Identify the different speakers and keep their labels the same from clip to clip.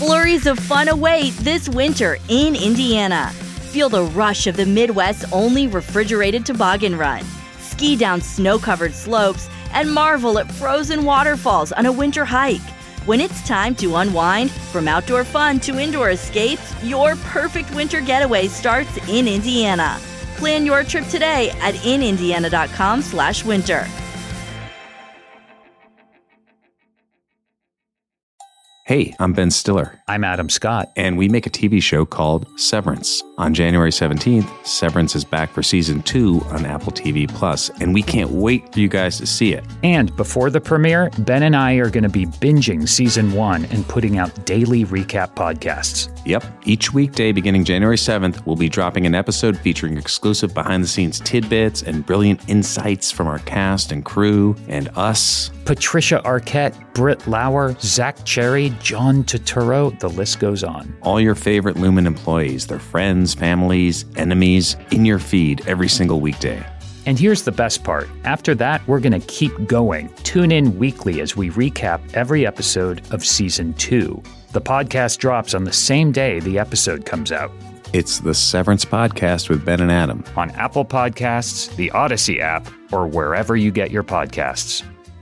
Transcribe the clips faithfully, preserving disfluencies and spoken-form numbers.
Speaker 1: Flurries of fun await this winter in Indiana. Feel the rush of the Midwest's only refrigerated toboggan run. Ski down snow-covered slopes and marvel at frozen waterfalls on a winter hike. When it's time to unwind, from outdoor fun to indoor escapes, your perfect winter getaway starts in Indiana. Plan your trip today at in indiana dot com slash winter.
Speaker 2: Hey, I'm Ben Stiller.
Speaker 3: I'm Adam Scott.
Speaker 2: And we make a T V show called Severance. On January seventeenth, Severance is back for season two on Apple T V Plus, and we can't wait for you guys to see it.
Speaker 3: And before the premiere, Ben and I are going to be binging season one and putting out daily recap podcasts.
Speaker 2: Yep. Each weekday beginning January seventh, we'll be dropping an episode featuring exclusive behind-the-scenes tidbits and brilliant insights from our cast and crew and us.
Speaker 3: Patricia Arquette, Britt Lauer, Zach Cherry, John Turturro, the list goes on.
Speaker 2: All your favorite Lumen employees, their friends, families, enemies, in your feed every single weekday.
Speaker 3: And here's the best part. After that, we're going to keep going. Tune in weekly as we recap every episode of season two. The podcast drops on the same day the episode comes out.
Speaker 2: It's the Severance Podcast with Ben and Adam.
Speaker 3: On Apple Podcasts, the Odyssey app, or wherever you get your podcasts.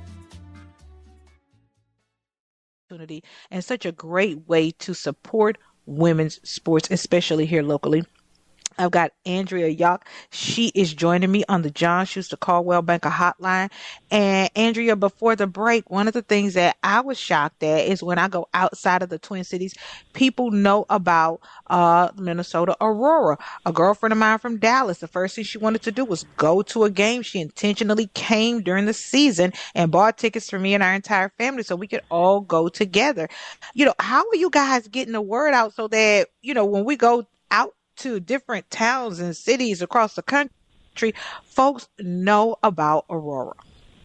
Speaker 4: And such a great way to support women's sports, especially here locally. I've got Andrea Yock. She is joining me on the John Schuster Caldwell Banker Hotline. And Andrea, before the break, one of the things that I was shocked at is when I go outside of the Twin Cities, people know about uh, Minnesota Aurora. A girlfriend of mine from Dallas, the first thing she wanted to do was go to a game. She intentionally came during the season and bought tickets for me and our entire family so we could all go together. You know, how are you guys getting the word out so that, you know, when we go out to different towns and cities across the country, folks know about Aurora?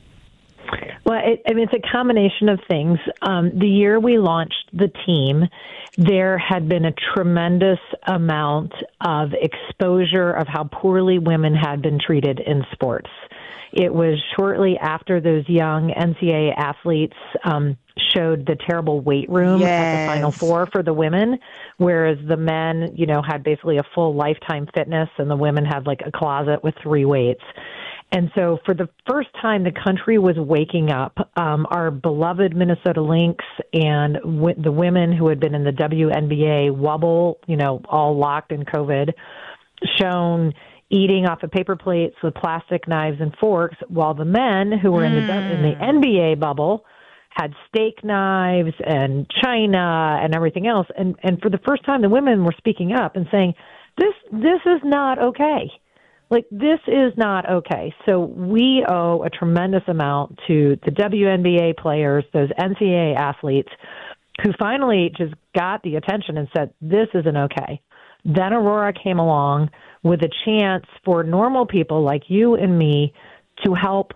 Speaker 5: Well, it, I mean, it's a combination of things. Um, the year we launched the team, there had been a tremendous amount of exposure of how poorly women had been treated in sports. It was shortly after those young N C double A athletes um, showed the terrible weight room
Speaker 4: yes.
Speaker 5: at the Final Four for the women, whereas the men, you know, had basically a full Lifetime Fitness, and the women had like a closet with three weights. And so for the first time, the country was waking up. Um, our beloved Minnesota Lynx and w- the women who had been in the W N B A wobble, you know, all locked in COVID, shown eating off of paper plates with plastic knives and forks, while the men who were in the
Speaker 4: Mm.
Speaker 5: in the N B A bubble had steak knives and china and everything else. And and for the first time, the women were speaking up and saying, "This this is not okay. Like, this is not okay." So we owe a tremendous amount to the W N B A players, those N C double A athletes, who finally just got the attention and said, "This isn't okay." Then Aurora came along with a chance for normal people like you and me to help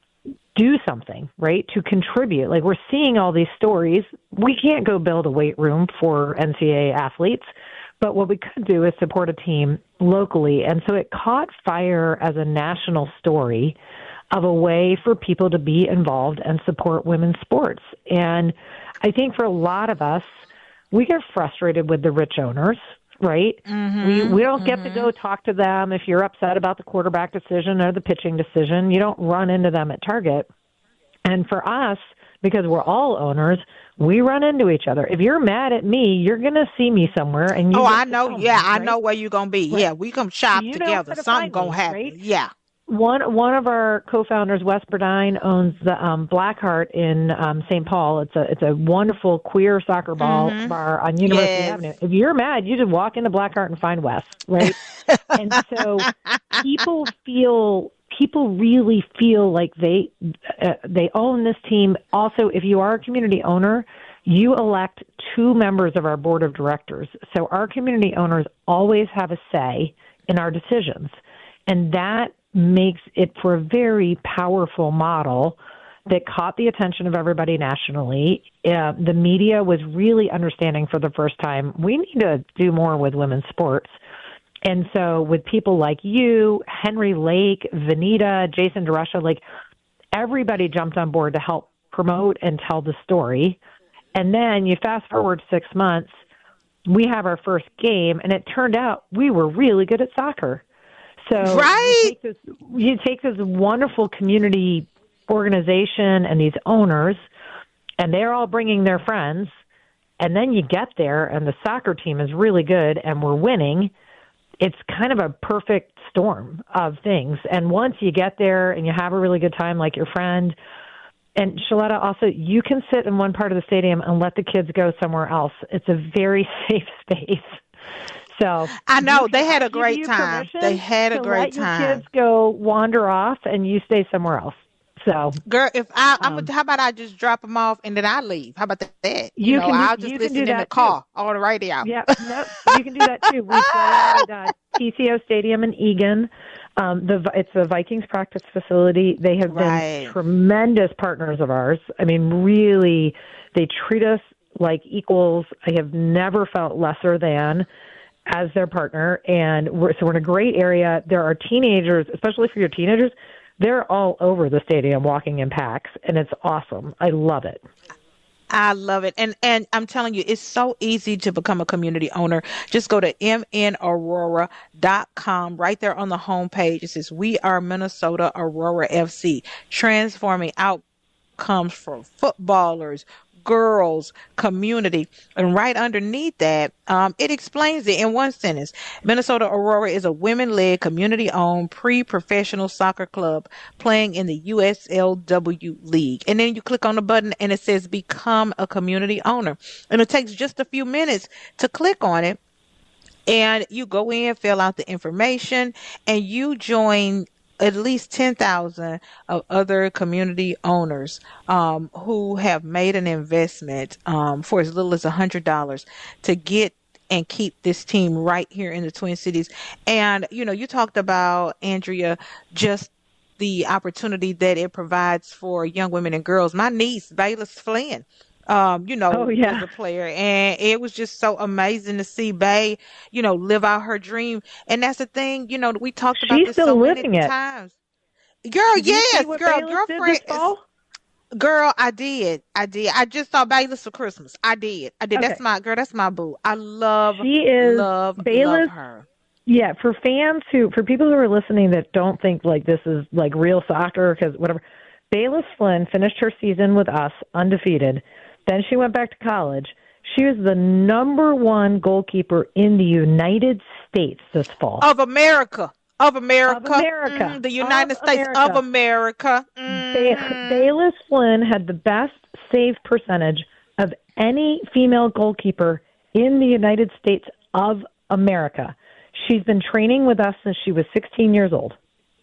Speaker 5: do something, right? To contribute. Like, we're seeing all these stories. We can't go build a weight room for N C double A athletes, but what we could do is support a team locally. And so it caught fire as a national story of a way for people to be involved and support women's sports. And I think for a lot of us, we get frustrated with the rich owners, right?
Speaker 4: Mm-hmm,
Speaker 5: we we don't get
Speaker 4: mm-hmm.
Speaker 5: to go talk to them if you're upset about the quarterback decision or the pitching decision. You don't run into them at Target. And for us, because we're all owners, we run into each other. If you're mad at me, you're going to see me somewhere. And you
Speaker 4: oh, I
Speaker 5: to
Speaker 4: know.
Speaker 5: me,
Speaker 4: Yeah,
Speaker 5: right?
Speaker 4: I know where you're going to be.
Speaker 5: Right.
Speaker 4: Yeah, we come shop
Speaker 5: You know
Speaker 4: together.
Speaker 5: where to
Speaker 4: Something
Speaker 5: find
Speaker 4: going
Speaker 5: me,
Speaker 4: to happen.
Speaker 5: right?
Speaker 4: Yeah.
Speaker 5: One one of our co-founders, Wes Burdine, owns the um, Blackheart in um, Saint Paul. It's a it's a wonderful queer soccer ball
Speaker 4: Mhm.
Speaker 5: bar on University
Speaker 4: Yes.
Speaker 5: Avenue. If you're mad, you just walk into Blackheart and find Wes, right? And so people feel people really feel like they uh, they own this team. Also, if you are a community owner, you elect two members of our board of directors. So our community owners always have a say in our decisions, and that makes it for a very powerful model that caught the attention of everybody nationally. Uh, the media was really understanding for the first time, we need to do more with women's sports. And so with people like you, Henry Lake, Vanita, Jason DeRusha, like everybody jumped on board to help promote and tell the story. And then you fast forward six months, we have our first game, and it turned out we were really good at soccer. So
Speaker 4: right?
Speaker 5: you take this, you take this wonderful community organization and these owners, and they're all bringing their friends, and then you get there, and the soccer team is really good, and we're winning. It's kind of a perfect storm of things. And once you get there and you have a really good time, like your friend, and Shaletta, also, you can sit in one part of the stadium and let the kids go somewhere else. It's a very safe space. So
Speaker 4: I know they
Speaker 5: can,
Speaker 4: had a great time. They had a great
Speaker 5: let
Speaker 4: time.
Speaker 5: Your kids go wander off, and you stay somewhere else. So,
Speaker 4: girl, if I, I'm,
Speaker 5: um,
Speaker 4: how about I just drop them off and then I leave? How about that? You,
Speaker 5: you
Speaker 4: know,
Speaker 5: can do,
Speaker 4: I'll just
Speaker 5: you
Speaker 4: listen
Speaker 5: can do
Speaker 4: in
Speaker 5: that
Speaker 4: the car
Speaker 5: too.
Speaker 4: on the radio.
Speaker 5: Yeah, no, you can do that too. We play at uh, T C O Stadium in Eagan. Um, the it's the Vikings practice facility. They have
Speaker 4: Right.
Speaker 5: been tremendous partners of ours. I mean, really, they treat us like equals. I have never felt lesser than as their partner, and we're, so we're in a great area. There are teenagers, especially for your teenagers, they're all over the stadium walking in packs, and it's awesome. I love it.
Speaker 4: I love it. And and I'm telling you, it's so easy to become a community owner. Just go to m n aurora dot com. Right there on the homepage, it says, We Are Minnesota Aurora F C, transforming outcomes for footballers, girls, community. And right underneath that, um, it explains it in one sentence. Minnesota Aurora is a women-led, community-owned, pre-professional soccer club playing in the U S L W League. And then you click on the button and it says Become a Community Owner. And it takes just a few minutes to click on it. And you go in, fill out the information, and you join at least ten thousand of other community owners um, who have made an investment um, for as little as one hundred dollars to get and keep this team right here in the Twin Cities. And, you know, you talked about, Andrea, just the opportunity that it provides for young women and girls. My niece, Bayless Flynn, um, you know,
Speaker 5: oh, yeah.
Speaker 4: was a player, and it was just so amazing to see Bay, you know, live out her dream. And that's the thing, you know, we talked about
Speaker 5: She's
Speaker 4: this
Speaker 5: still
Speaker 4: so
Speaker 5: living
Speaker 4: many
Speaker 5: it.
Speaker 4: times. Girl,
Speaker 5: Did you
Speaker 4: yes,
Speaker 5: see what
Speaker 4: girl,
Speaker 5: Bayless
Speaker 4: your
Speaker 5: did
Speaker 4: friend,
Speaker 5: this fall?
Speaker 4: girl, I did, I did. I just saw Bayless for Christmas. I did, I did.
Speaker 5: Okay.
Speaker 4: That's my girl. That's my boo. I love,
Speaker 5: She is
Speaker 4: love,
Speaker 5: Bayless.
Speaker 4: love her.
Speaker 5: Yeah, for fans who, for people who are listening that don't think like this is like real soccer because whatever, Bayless Flynn finished her season with us undefeated. Then she went back to college. She was the number one goalkeeper in the United States this fall.
Speaker 4: Of America. Of America.
Speaker 5: Of America.
Speaker 4: Mm, the United
Speaker 5: Of
Speaker 4: States
Speaker 5: America.
Speaker 4: of America. Mm.
Speaker 5: Ba- Bayless Flynn had the best save percentage of any female goalkeeper in the United States of America. She's been training with us since she was sixteen years old.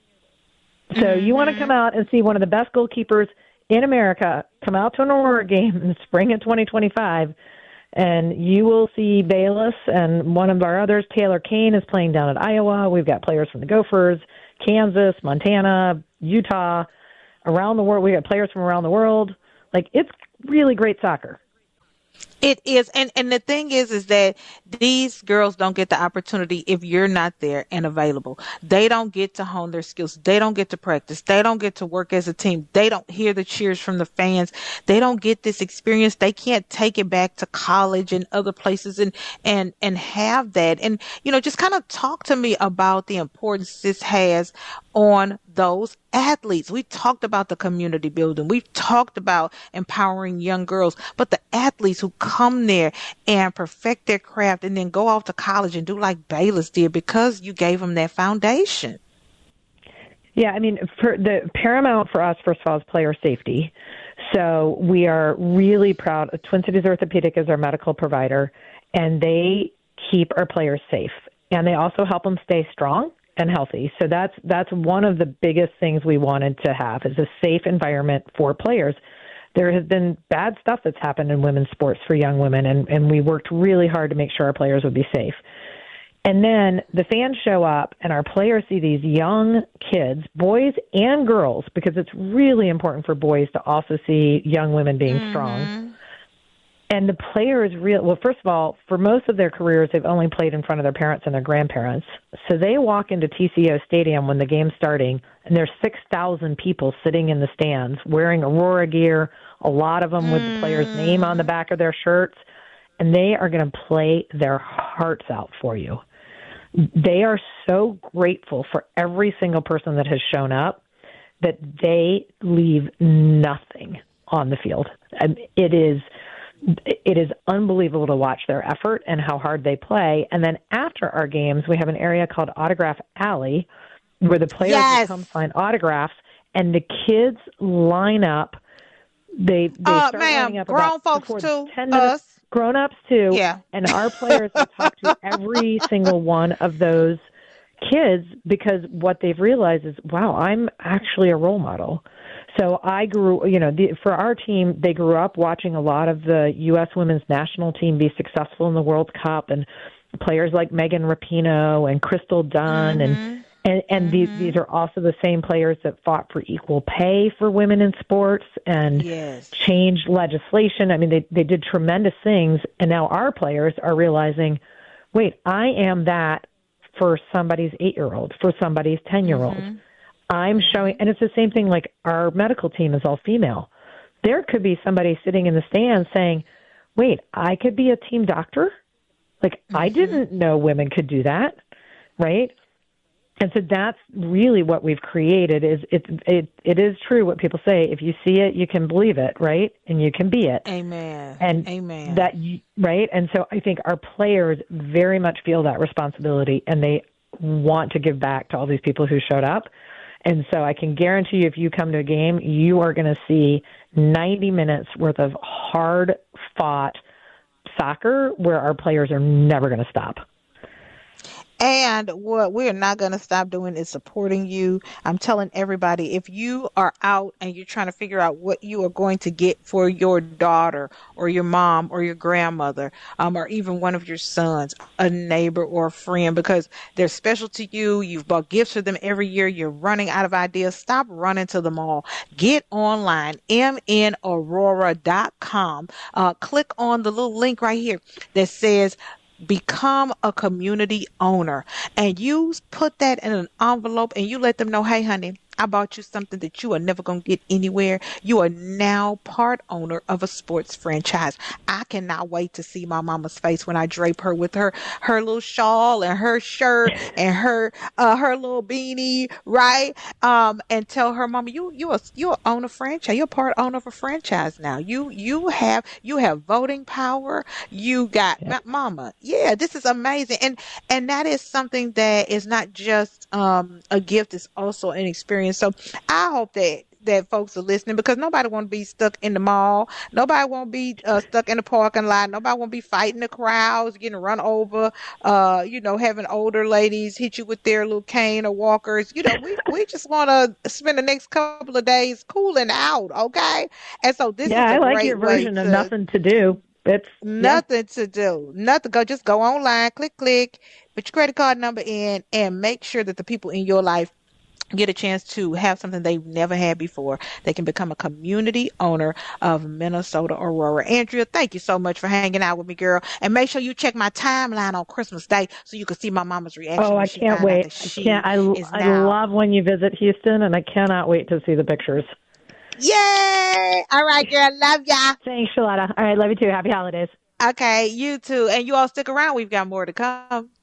Speaker 5: So mm-hmm. you want to come out and see one of the best goalkeepers in America, come out to an Aurora game in spring of twenty twenty-five, and you will see Bayless and one of our others, Taylor Kane, is playing down at Iowa. We've got players from the Gophers, Kansas, Montana, Utah, around the world. We got players from around the world. Like, it's really great soccer.
Speaker 4: It is. And, and the thing is, is that these girls don't get the opportunity if you're not there and available. They don't get to hone their skills. They don't get to practice. They don't get to work as a team. They don't hear the cheers from the fans. They don't get this experience. They can't take it back to college and other places and, and, and have that. And, you know, just kind of talk to me about the importance this has on those athletes. We talked about the community building. We've talked about empowering young girls, but the athletes who come there and perfect their craft and then go off to college and do like Bayless did because you gave them that foundation.
Speaker 5: Yeah, I mean, for the paramount for us, first of all, is player safety. So we are really proud. Twin Cities Orthopedic is our medical provider, and they keep our players safe. And they also help them stay strong and healthy. So that's that's one of the biggest things we wanted to have is a safe environment for players. There has been bad stuff that's happened in women's sports for young women, and, and we worked really hard to make sure our players would be safe. And then the fans show up, and our players see these young kids, boys and girls, because it's really important for boys to also see young women being mm-hmm. strong. and the players real well. First of all, for most of their careers, they've only played in front of their parents and their grandparents. So they walk into T C O Stadium when the game's starting, and there's six thousand people sitting in the stands wearing Aurora gear. A lot of them mm. with the player's name on the back of their shirts, and they are going to play their hearts out for you. They are so grateful for every single person that has shown up that they leave nothing on the field. And it is. It is unbelievable to watch their effort and how hard they play. And then after our games, we have an area called Autograph Alley where the players
Speaker 4: yes.
Speaker 5: will come sign autographs, and the kids line up. They, they
Speaker 4: uh,
Speaker 5: start
Speaker 4: ma'am,
Speaker 5: lining up
Speaker 4: grown
Speaker 5: about
Speaker 4: folks too,
Speaker 5: ten minutes.
Speaker 4: us.
Speaker 5: Grown-ups too.
Speaker 4: Yeah.
Speaker 5: And our players will talk to every single one of those kids because what they've realized is, wow, I'm actually a role model. So I grew, you know, the, for our team, they grew up watching a lot of the U S women's national team be successful in the World Cup, and players like Megan Rapinoe and Crystal Dunn, mm-hmm. and and, and mm-hmm. these these are also the same players that fought for equal pay for women in sports and
Speaker 4: yes.
Speaker 5: changed legislation. I mean, they they did tremendous things, and now our players are realizing, wait, I am that for somebody's eight-year-old, for somebody's ten-year-old. Mm-hmm. I'm showing, and it's the same thing like our medical team is all female. There could be somebody sitting in the stands saying, wait, I could be a team doctor? Like, mm-hmm. I didn't know women could do that, right? And so that's really what we've created is it, it, it is true what people say. If you see it, you can believe it, right? And you can be it.
Speaker 4: Amen.
Speaker 5: And
Speaker 4: Amen.
Speaker 5: That, right? And so I think our players very much feel that responsibility, and they want to give back to all these people who showed up. And so I can guarantee you, if you come to a game, you are going to see ninety minutes worth of hard-fought soccer where our players are never going to stop.
Speaker 4: And what we're not going to stop doing is supporting you. I'm telling everybody, if you are out and you're trying to figure out what you are going to get for your daughter or your mom or your grandmother, um, or even one of your sons, a neighbor or a friend, because they're special to you, you've bought gifts for them every year, you're running out of ideas, stop running to the mall. Get online, m n aurora dot com. Uh, click on the little link right here that says become a community owner, and you put that in an envelope and you let them know, hey honey, I bought you something that you are never going to get anywhere. You are now part owner of a sports franchise. I cannot wait to see my mama's face when I drape her with her, her little shawl and her shirt and her, uh, her little beanie, right? Um, and tell her, mama, you, you are, you own a franchise. You're part owner of a franchise now. You, you have, you have voting power. You got, yeah. mama. Yeah, this is amazing. And, and that is something that is not just, um, a gift. It's also an experience. So I hope that that folks are listening, because nobody want to be stuck in the mall. Nobody want to be uh, stuck in the parking lot. Nobody want to be fighting the crowds, getting run over, uh, you know, having older ladies hit you with their little cane or walkers. You know, we, we just want to spend the next couple of days cooling out, okay? And so this
Speaker 5: yeah,
Speaker 4: is a
Speaker 5: I like
Speaker 4: great
Speaker 5: your version
Speaker 4: way
Speaker 5: of
Speaker 4: to,
Speaker 5: nothing to do. It's
Speaker 4: nothing
Speaker 5: yeah.
Speaker 4: to do. Nothing. Go just go online, click, click, put your credit card number in, and make sure that the people in your life get a chance to have something they've never had before. They can become a community owner of Minnesota Aurora. Andrea, thank you so much for hanging out with me, girl. And make sure you check my timeline on Christmas Day so you can see my mama's reaction.
Speaker 5: Oh, I can't wait. I can't. I, I now... love when you visit Houston, and I cannot wait to see the pictures.
Speaker 4: Yay! All right, girl. Love ya.
Speaker 5: Thanks, Shaletta. All right, love you too. Happy holidays.
Speaker 4: Okay, you too. And you all stick around. We've got more to come.